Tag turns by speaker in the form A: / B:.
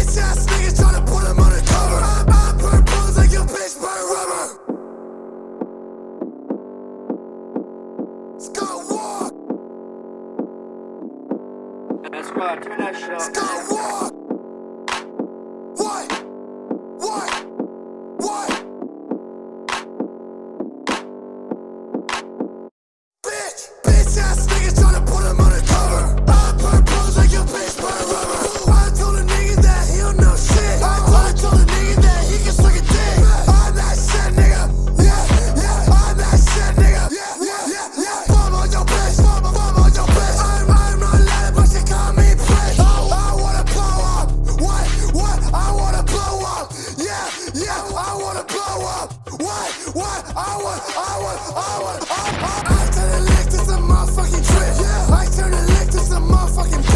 A: bitch ass niggas tryna put him undercover. I burn bullets like your bitch burn rubber. Skywalk.
B: Let's go, turn that shit up.
A: Skywalk. What? What? What? Bitch ass niggas tryna put him undercover. I burn bullets like your bitch burn rubber. I told a nigga that he don't know shit. I told a nigga that he can suck a dick. I'm that shit, nigga. Yeah, I'm that shit, nigga. Yeah. Bomb on your bitch, bomb on your bitch. I'm not letting, but she call me bitch. I wanna blow up. What? I wanna blow up. Yeah, I wanna blow up. What? I want. I turn the lick to some motherfucking trip. Yeah, I turn the lick to some motherfucking